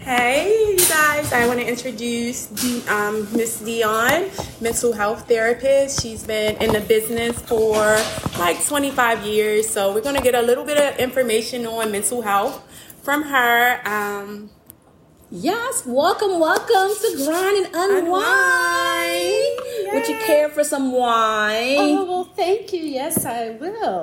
Hey, you guys. I want to introduce Miss Dion, mental health therapist. She's been in the business for like 25 years. So we're going to get a little bit of information on mental health from her. Yes, welcome to Grind and Unwind. Yes. Would you care for some wine? Oh, well, thank you. Yes, I will.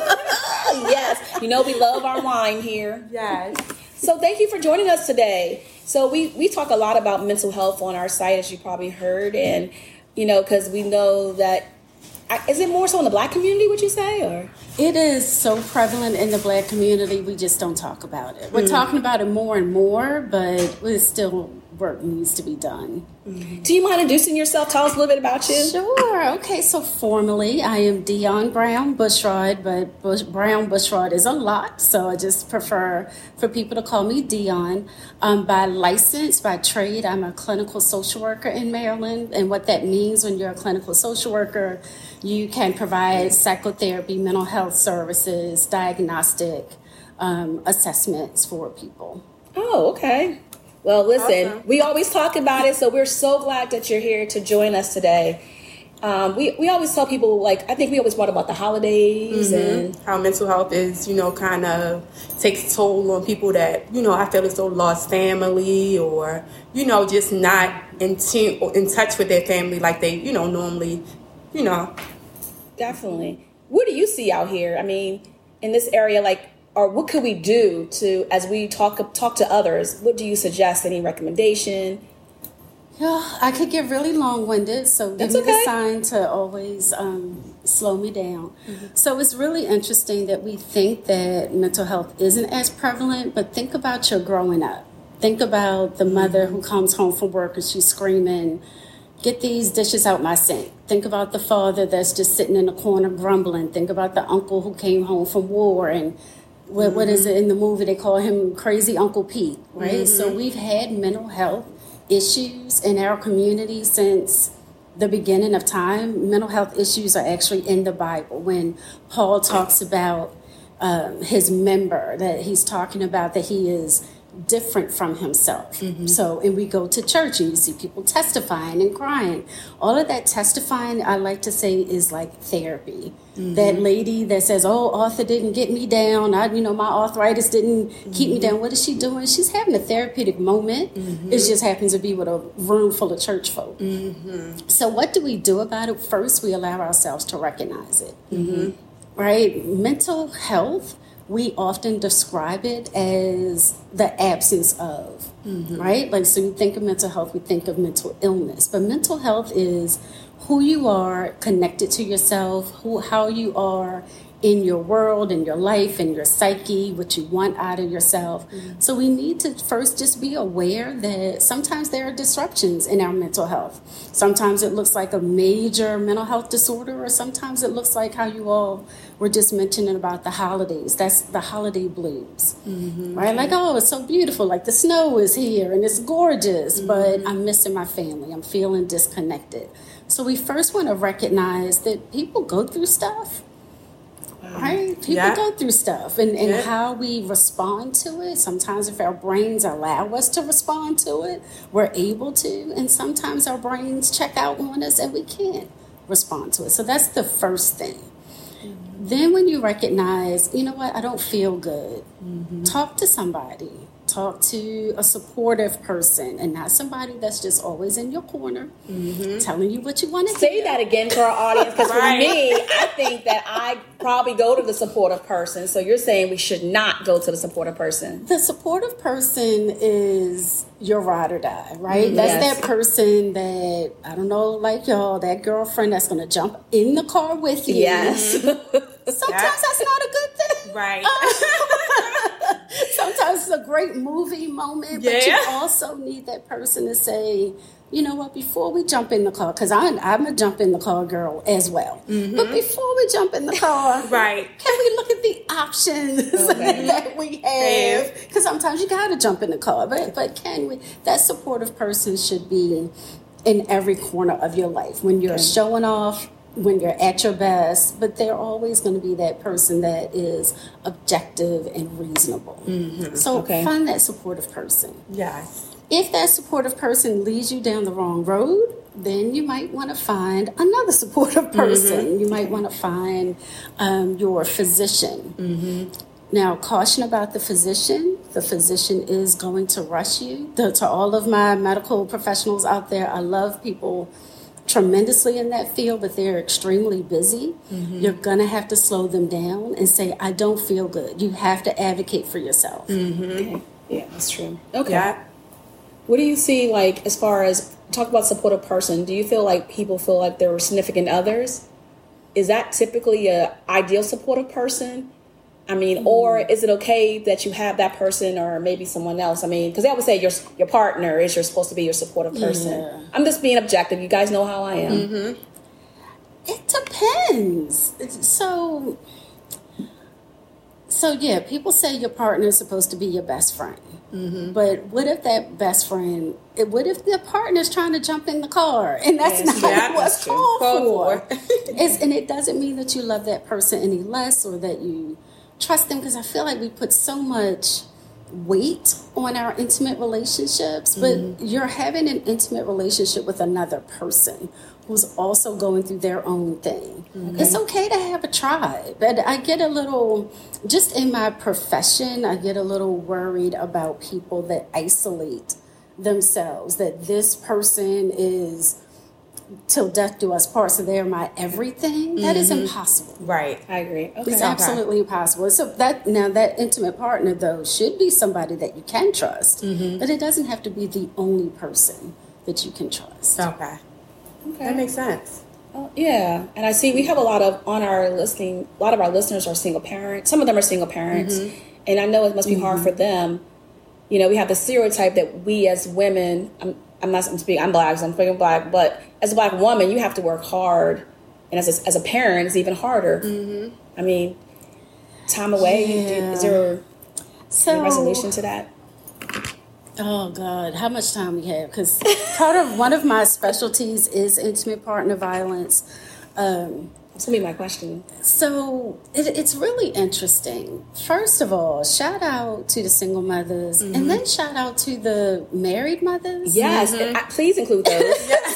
Yes, you know we love our wine here. Yes. So thank you for joining us today. So we talk a lot about mental health on our site, as you probably heard, and because we know that, is it more so in the Black community, would you say, or? It is so prevalent in the Black community, we just don't talk about it. We're talking about it more and more, but there's still work needs to be done. Do you mind introducing yourself? Tell us a little bit about you. Sure. Okay, so formally, I am Dion Brown Bushrod, but Brown Bushrod is a lot, so I just prefer for people to call me Dion. By license, by trade, I'm a clinical social worker in Maryland, and what that means when you're a clinical social worker, you can provide psychotherapy, mental health services, diagnostic assessments for people. Oh, okay. Well, listen, Awesome. We always talk about it, so we're so glad that you're here to join us today. We always tell people, I think we always talk about the holidays and How mental health is, kind of takes a toll on people that, I feel as though lost family or, just not in touch with their family like they, normally, Definitely. What do you see out here? I mean, in this area, or what could we do to, as we talk to others, what do you suggest? Any recommendation? Yeah, I could get really long-winded, so give That's me okay. the sign to always slow me down. So it's really interesting that we think that mental health isn't as prevalent, but think about your growing up. Think about the mother who comes home from work and she's screaming, "Get these dishes out my sink." Think about the father that's just sitting in the corner grumbling. Think about the uncle who came home from war and what is it in the movie? They call him Crazy Uncle Pete, right? So we've had mental health issues in our community since the beginning of time. Mental health issues are actually in the Bible. When Paul talks about his member, that he's talking about that he is different from himself. So, and we go to church and you see people testifying and crying. All of that testifying, I like to say, is like therapy. That lady that says, "Oh, Arthur didn't get me down. My arthritis didn't keep me down." What is she doing? She's having a therapeutic moment. It just happens to be with a room full of church folk. So what do we do about it? First, we allow ourselves to recognize it. Right? Mental health, we often describe it as the absence of, right? So you think of mental health, we think of mental illness. But mental health is who you are connected to yourself, how you are in your world, in your life, in your psyche, what you want out of yourself. So we need to first just be aware that sometimes there are disruptions in our mental health. Sometimes it looks like a major mental health disorder, or sometimes it looks like how you all were just mentioning about the holidays. That's the holiday blues, right? Like, oh, it's so beautiful. Like the snow is here and it's gorgeous, but I'm missing my family. I'm feeling disconnected. So we first want to recognize that people go through stuff. Right? People go through stuff and how we respond to it. Sometimes if our brains allow us to respond to it, we're able to. And sometimes our brains check out on us and we can't respond to it. So that's the first thing. Then when you recognize, you know what, I don't feel good, talk to somebody. Talk to a supportive person and not somebody that's just always in your corner telling you what you want to Say that again for our audience, because Right. for me, I think that I probably go to the supportive person. So you're saying we should not go to the supportive person. The supportive person is your ride or die, right? That's Yes. that person that, I don't know, like y'all, that girlfriend that's going to jump in the car with you. Yes. Sometimes that's not a good thing. Right. Sometimes it's a great movie moment, but you also need that person to say, you know what, before we jump in the car, because I'm a jump in the car girl as well. But before we jump in the car, Right. can we look at the options that we have? Because sometimes you got to jump in the car, but can we? That supportive person should be in every corner of your life. When you're showing off, when you're at your best, but they're always going to be that person that is objective and reasonable. So find that supportive person. Yes. If that supportive person leads you down the wrong road, then you might want to find another supportive person. You might want to find your physician. Now, caution about the physician. The physician is going to rush you. To all of my medical professionals out there, I love people tremendously in that field, but they're extremely busy. You're going to have to slow them down and say, I don't feel good. You have to advocate for yourself. Okay. Yeah, that's true. Okay. Yeah. What do you see, like, as far as, talk about supportive person, do you feel like people feel like they're significant others? Is that typically a ideal supportive person? I mean, or is it okay that you have that person or maybe someone else? I mean, because they always say your partner is supposed to be your supportive person. Yeah. I'm just being objective. You guys know how I am. It depends. So yeah, people say your partner is supposed to be your best friend. But what if that best friend, what if the partner's trying to jump in the car and that's not what's called for? And it doesn't mean that you love that person any less or that you trust them, because I feel like we put so much weight on our intimate relationships, but you're having an intimate relationship with another person who's also going through their own thing. It's okay to have a tribe. But I get a little, just in my profession, I get a little worried about people that isolate themselves, that this person is till death do us part, so they're my everything. That is impossible. Right. I agree. Okay. It's absolutely impossible. So that intimate partner, though, should be somebody that you can trust, but it doesn't have to be the only person that you can trust. Okay. That makes sense. Yeah, and I see we have a lot of our listeners are single parents. Some of them are single parents, and I know it must be hard for them. You know, we have the stereotype that we as women, I'm black, so I'm speaking black, but as a black woman, you have to work hard, and as a parent, it's even harder. I mean, time away. Is there a resolution to that? Oh God, how much time we have? Because one of my specialties is intimate partner violence. That's gonna be my question. So it's really interesting. First of all, shout out to the single mothers, and then shout out to the married mothers. Yes, please include those.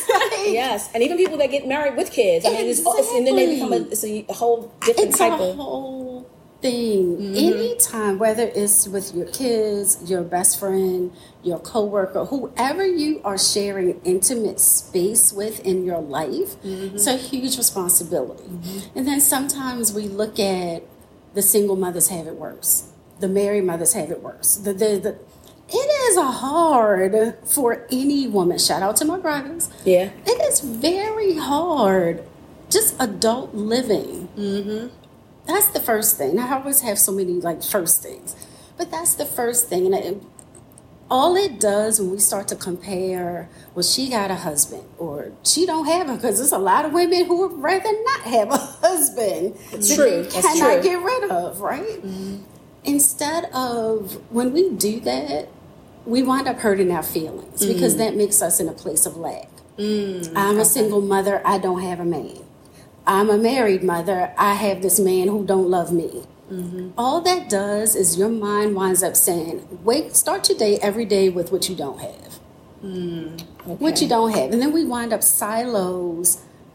Yes, and even people that get married with kids. I mean, and then they become a whole different type of whole thing. Anytime, whether it's with your kids, your best friend, your coworker, whoever you are sharing intimate space with in your life, it's a huge responsibility. And then sometimes we look at the single mothers have it worse, the married mothers have it worse. It is hard for any woman. Shout out to my brothers. Yeah, it is very hard. Just adult living. That's the first thing. I always have so many first things, but that's the first thing. And all it does when we start to compare, well, she got a husband or she don't have a, because there's a lot of women who would rather not have a husband that they cannot get rid of, right? Instead of, when we do that, we wind up hurting our feelings because that makes us in a place of lack. I'm a single mother. I don't have a man. I'm a married mother. I have this man who don't love me. All that does is your mind winds up saying, start your day every day with what you don't have. What you don't have. And then we wind up siloing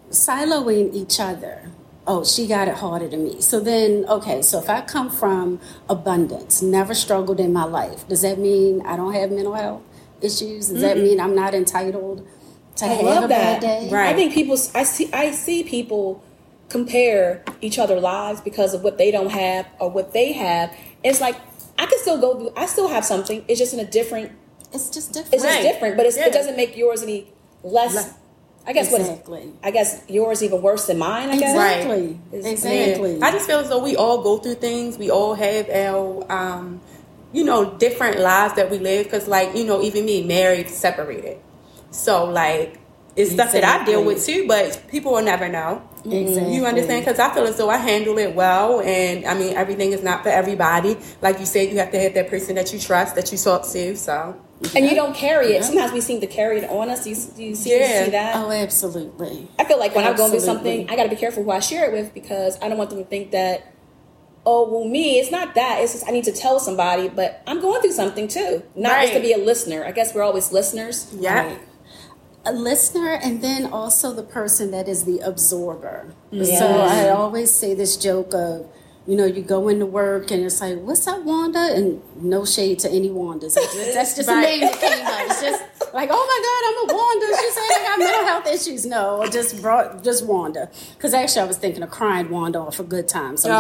each other. Oh, she got it harder than me. So then, so if I come from abundance, never struggled in my life, does that mean I don't have mental health issues? Does that mean I'm not entitled to have a bad day? Right. I think I see people compare each other's lives because of what they don't have or what they have. It's like, I can still I still have something. It's just in a different. It's just different. It's just different, but it doesn't make yours any less. I guess I guess yours even worse than mine. I guess. Exactly. Exactly. I just feel as though we all go through things. We all have our, different lives that we live. Because, even me, married, separated. So, it's stuff that I deal with too, but people will never know. Exactly. You understand? Because I feel as though I handle it well, and I mean, everything is not for everybody. Like you said, you have to have that person that you trust, that you talk to. So And you don't carry it. Sometimes we seem to carry it on us. Do you see that? Oh, absolutely. I feel like when I'm going through something, I got to be careful who I share it with, because I don't want them to think that, oh, well, me, it's not that. It's just I need to tell somebody, but I'm going through something too. Not just to be a listener. I guess we're always listeners. Yeah. Right. A listener, and then also the person that is the absorber. Yes. So I always say this joke of, you go into work and it's like, what's up, Wanda? And no shade to any Wandas. That's just a name that came up. It's just like, oh my God, I'm a Wanda. She said I got mental health issues. No, I just Wanda. Because actually I was thinking of crying Wanda off a good time. So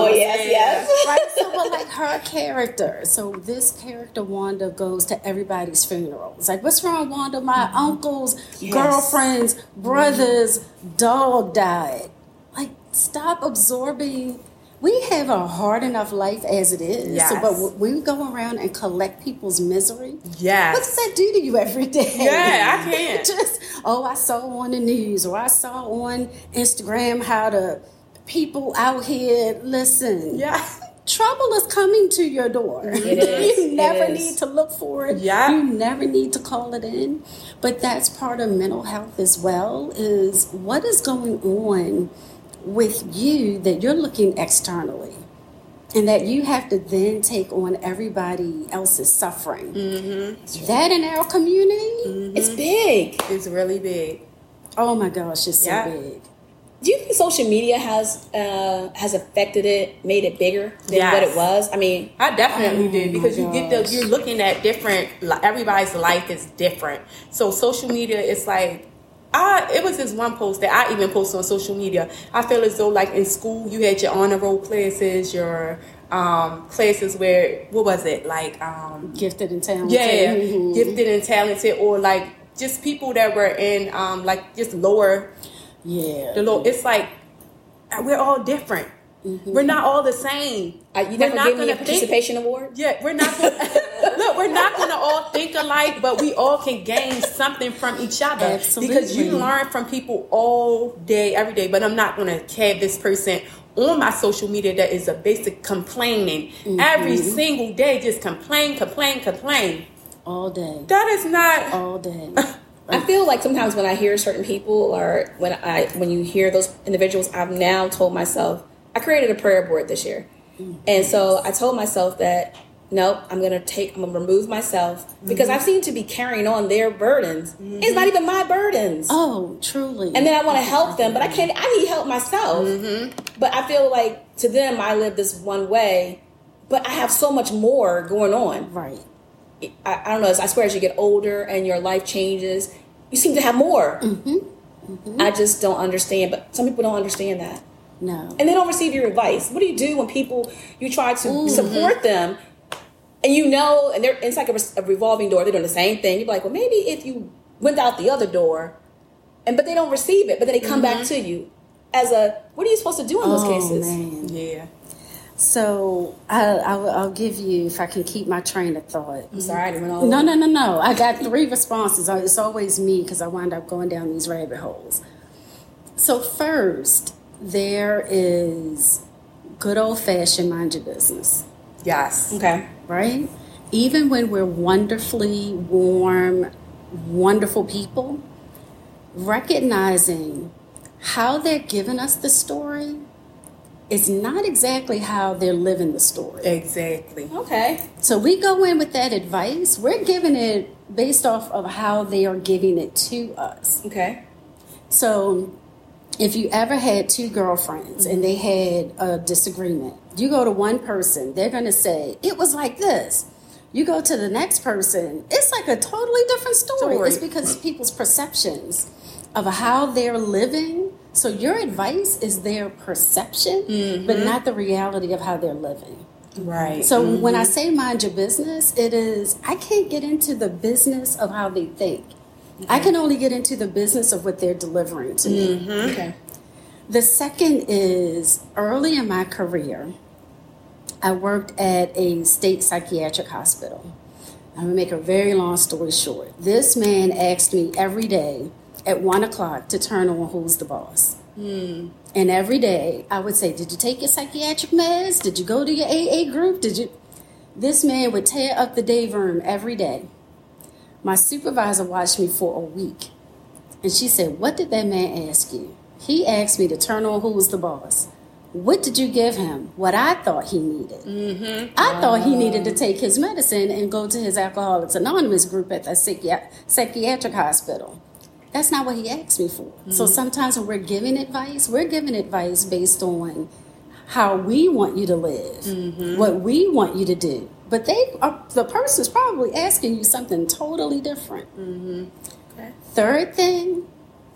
yes. Right? So, but like her character. So this character, Wanda, goes to everybody's funeral. It's like, what's wrong, Wanda? My uncle's girlfriend's brother's dog died. Like, stop absorbing. We have a hard enough life as it is. Yes. So, but we go around and collect people's misery. Yes. What does that do to you every day? Yeah, I can't. I saw on the news, or I saw on Instagram how the people out here, listen. Yeah. Trouble is coming to your door. It is. You never need to look for it. Yeah. You never need to call it in. But that's part of mental health as well, is what is going on with you that you're looking externally, and that you have to then take on everybody else's suffering. Mm-hmm. That in our community, it's big. It's really big. Oh my gosh, it's so big. Do you think social media has affected it, made it bigger than what it was? I mean, I definitely did, because you're looking at different. Everybody's life is different. So social media is like. It was this one post that I even posted on social media. I feel as though, like in school, you had your honor roll classes, your classes where, what was it? Like gifted and talented. Yeah, gifted and talented, or like just people that were in like just lower. Yeah. It's like we're all different. Mm-hmm. We're not all the same. You never give me a participation award? Yeah, we're not going look, we're not going to all think alike, but we all can gain something from each other. Absolutely. Because you learn from people all day, every day. But I'm not going to have this person on my social media that is a basic complaining. Mm-hmm. Every single day, just complain. All day. That is not... All day. I feel like sometimes when I hear certain people, or when you hear those individuals, I've now told myself, I created a prayer board this year. And so I told myself that, nope, I'm going to remove myself, because I seem to be carrying on their burdens. Mm-hmm. It's not even my burdens. Oh, truly. And then I want to help them, but I need help myself. Mm-hmm. But I feel like to them, I live this one way, but I have so much more going on. Right. I don't know. I swear, as you get older and your life changes, you seem to have more. Mm-hmm. Mm-hmm. I just don't understand, but some people don't understand that. No. And they don't receive your advice. What do you do when you try to support them, and and it's like a revolving door. They're doing the same thing. You're like, well, maybe if you went out the other door, but they don't receive it, but then they come back to you what are you supposed to do in those cases? Man. Yeah. So I'll give you, if I can keep my train of thought. I'm sorry, I didn't run all No. I got 3 responses. It's always me, because I wind up going down these rabbit holes. So first, there is good old-fashioned mind your business. Yes. Okay. Right? Even when we're wonderfully warm, wonderful people, recognizing how they're giving us the story is not exactly how they're living the story. Exactly. Okay. So we go in with that advice. We're giving it based off of how they are giving it to us. Okay. So if you ever had 2 girlfriends and they had a disagreement, you go to one person, they're going to say, it was like this. You go to the next person, it's like a totally different story. It's because people's perceptions of how they're living. So your advice is their perception, but not the reality of how they're living. Right. So when I say mind your business, it is, I can't get into the business of how they think. Okay. I can only get into the business of what they're delivering to me. Okay. The second is, early in my career, I worked at a state psychiatric hospital. I'm going to make a very long story short. This man asked me every day at 1:00 to turn on Who's the Boss. And every day I would say, did you take your psychiatric meds? Did you go to your AA group? This man would tear up the day room every day. My supervisor watched me for a week, and she said, "What did that man ask you?" He asked me to turn on who was the boss. What did you give him? What I thought he needed. I thought he needed to take his medicine and go to his Alcoholics Anonymous group at the psychiatric hospital. That's not what he asked me for. So sometimes when we're giving advice based on how we want you to live, what we want you to do. But the person's probably asking you something totally different. Okay. Third thing,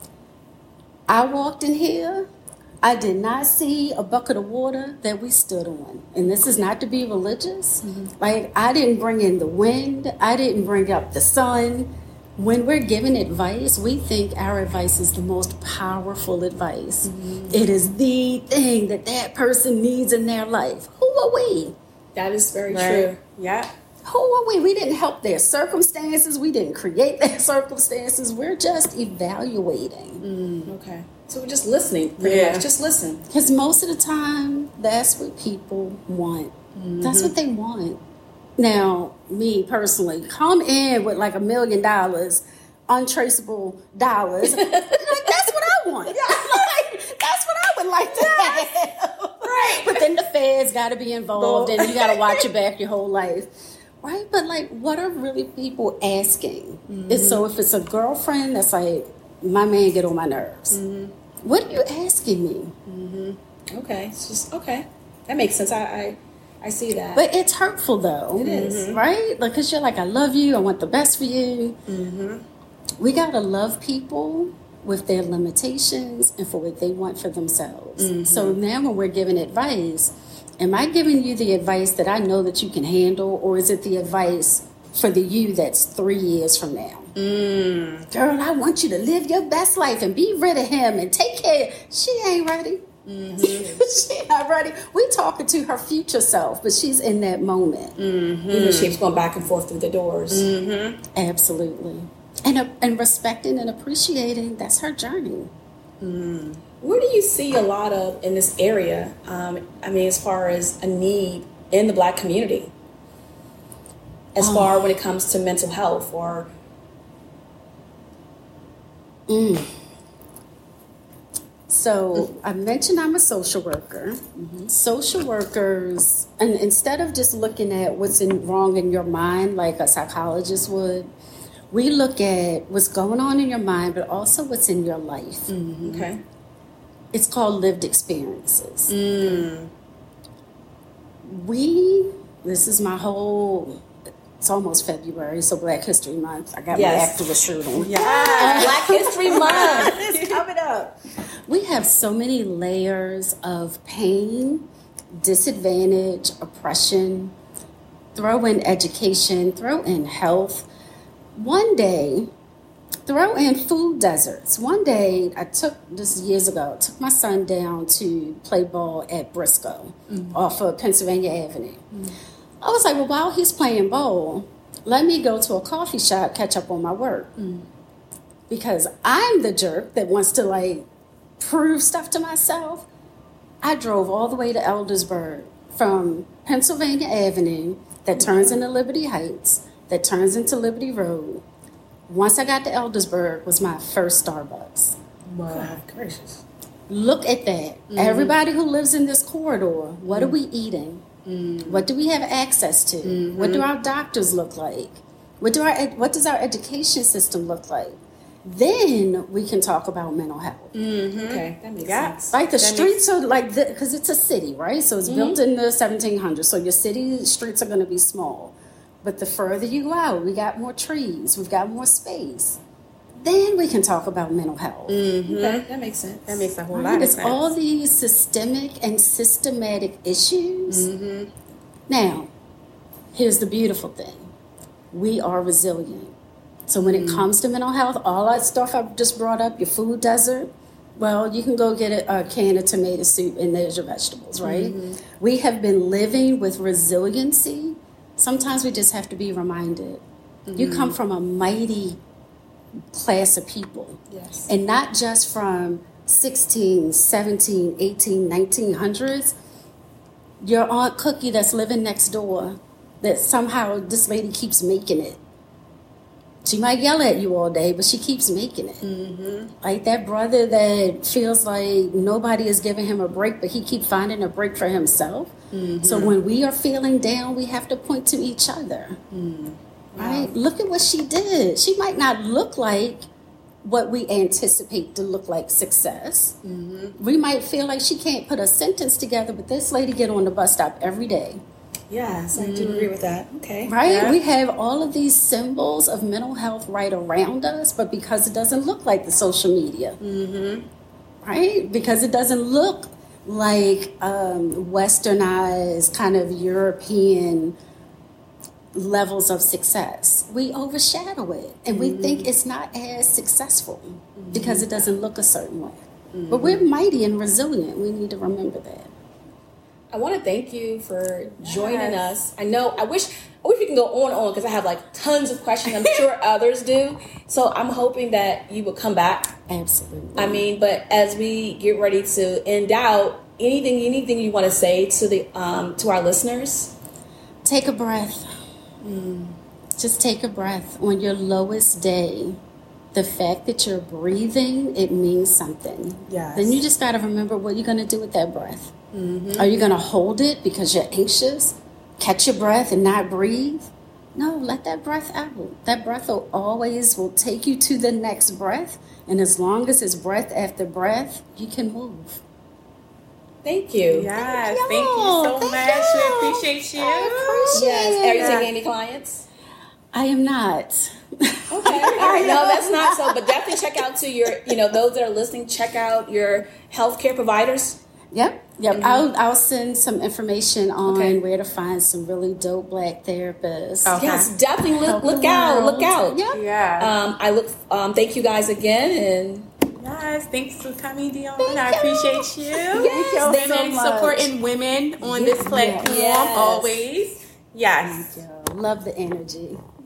I walked in here, I did not see a bucket of water that we stood on. And this is not to be religious. Like, I didn't bring in the wind. I didn't bring up the sun. When we're giving advice, we think our advice is the most powerful advice. It is the thing that person needs in their life. Who are we? That is very Right. true. Yeah. Who are we? We didn't help their circumstances. We didn't create their circumstances. We're just evaluating. Okay. So we're just listening, pretty Yeah. much. Just listen. Because most of the time, that's what people want. That's what they want. Now, me personally, come in with like $1 million, untraceable dollars. Like, that's what I want. Like, that's what I would like to have. Right. But then the feds got to be involved and you got to watch your back your whole life. Right? But like, what are really people asking? So if it's a girlfriend that's like, my man get on my nerves. What are you asking me? Okay. It's just, okay. That makes sense. I see that. But it's hurtful though. It is. Right? Like, because you're like, I love you. I want the best for you. We got to love people with their limitations and for what they want for themselves. So now when we're giving advice, am I giving you the advice that I know that you can handle, or is it the advice for the you that's 3 years from now? Girl, I want you to live your best life and be rid of him and take care. She ain't ready. She not ready. We talking to her future self, but she's in that moment. Even she keeps going back and forth through the doors. Absolutely. And respecting and appreciating, that's her journey. Where do you see a lot of in this area? I mean, as far as a need in the Black community, as far when it comes to mental health or. So I mentioned I'm a social worker. Social workers, and instead of just looking at what's wrong in your mind like a psychologist would, we look at what's going on in your mind, but also what's in your life. Okay. It's called lived experiences. This is my whole, it's almost February, so Black History Month. I got my activist shirt on. Yeah. Black History Month. It's coming up. We have so many layers of pain, disadvantage, oppression, throw in education, throw in health. One day, throw in food deserts. One day, this years ago, I took my son down to play ball at Briscoe off of Pennsylvania Avenue. I was like, well, while he's playing ball, let me go to a coffee shop, catch up on my work. Because I'm the jerk that wants to like prove stuff to myself. I drove all the way to Eldersburg from Pennsylvania Avenue that turns into Liberty Heights, that turns into Liberty Road. Once I got to Eldersburg was my first Starbucks. Wow, gracious. Look at that. Everybody who lives in this corridor, what are we eating? What do we have access to? What do our doctors look like? What does our education system look like? Then we can talk about mental health. Okay, that makes sense. Like the streets are like, because it's a city, right? So it's built in the 1700s. So your city streets are going to be small. But the further you go out, we got more trees. We've got more space. Then we can talk about mental health. Okay, that makes sense. That makes a whole lot Right? of It's sense. all these systemic and systematic issues. Now, here's the beautiful thing. We are resilient. So when it comes to mental health, all that stuff I just brought up, your food desert, well, you can go get a can of tomato soup and there's your vegetables, right? We have been living with resiliency. Sometimes we just have to be reminded. You come from a mighty class of people. Yes. And not just from 16, 17, 18, 1900s. Your Aunt Cookie that's living next door, that somehow this lady keeps making it. She might yell at you all day, but she keeps making it. Like that brother that feels like nobody is giving him a break, but he keeps finding a break for himself. So when we are feeling down, we have to point to each other. Right? Look at what she did. She might not look like what we anticipate to look like success. We might feel like she can't put a sentence together, but this lady get on the bus stop every day. Yes, I do agree with that. Okay. Right? Yeah. We have all of these symbols of mental health right around us, but because it doesn't look like the social media. Right? Because it doesn't look like westernized kind of European levels of success. We overshadow it and we think it's not as successful because it doesn't look a certain way. But we're mighty and resilient. We need to remember that. I want to thank you for joining us. I wish we can go on because I have like tons of questions. I'm sure others do. So I'm hoping that you will come back. Absolutely. I mean, but as we get ready to end out, anything you want to say to the to our listeners? Take a breath. Just take a breath. On your lowest day, the fact that you're breathing, it means something. Yes. Then you just got to remember what you're going to do with that breath. Are you going to hold it because you're anxious? Catch your breath and not breathe? No, let that breath out. That breath will take you to the next breath. And as long as it's breath after breath, you can move. Thank you. Yes, thank you so much. We appreciate you. Yes. Are you taking any clients? I am not. Okay. All right. No, that's not so. But definitely check out to your, those that are listening, check out your healthcare providers. Yep. I'll send some information on where to find some really dope Black therapists. Okay. Yes, definitely look out. Yep. Yeah. Thank you guys again, and Yes, thanks for coming, Dion. I appreciate you. Yes, thank you so Women much. supporting women on this platform Yes. always. Yes. Thank you. Love the energy.